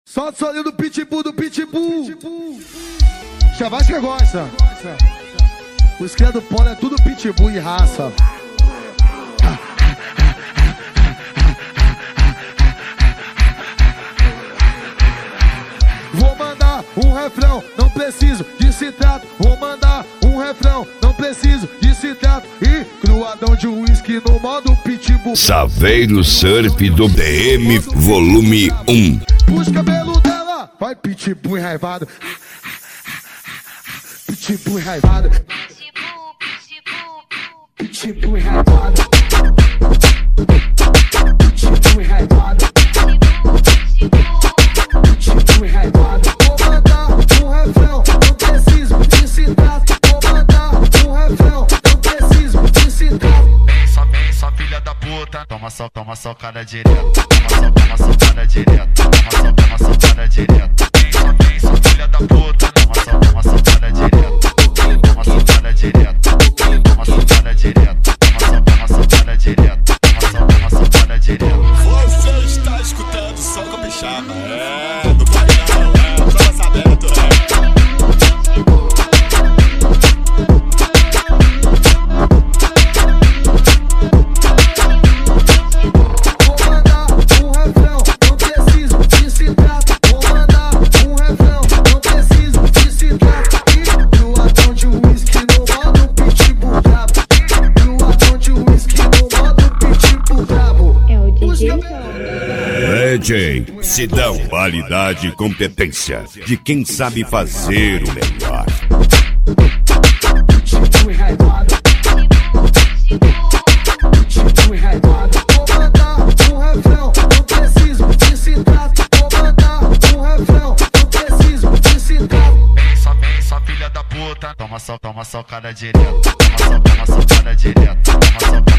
Solta o solinho do pitbull, do pitbull. Chavaz que gosta. Os cria do polo é tudo pitbull e raça. Vou mandar um refrão, não preciso de citrato. Vou mandar um refrão, não preciso de citrato. E cruadão de uísque no modo pitbull. Saveiro Surf do DM Volume 1. Puxa o cabelo dela, vai pitbull enraivado. Pitbull enraivado. Pitbull enraivado. Pitbull enraivado. Pitbull enraivado. Vou mandar um refrão, não preciso de citrato. Vou mandar um refrão, não preciso de citrato. Vem só filha da puta. Toma só cara direto. Toma só cara direto. Toma só cara direto. Vem só filha da puta. Toma só cara direto. Toma só cara direto. Toma só cara direto. Toma só cara direto. Toma só cara direto. Você está escutando só com pichama. Do painel, só lançamento. DJ Sidão, qualidade e competência de quem sabe fazer o melhor. Pitbull enraivado. Pitbull enraivado. Vou mandar um refrão, não preciso de citrato. Vou mandar um refrão, não preciso de citrato. Vem só filha da puta. Toma só cara direto. Toma só cara direto. Toma só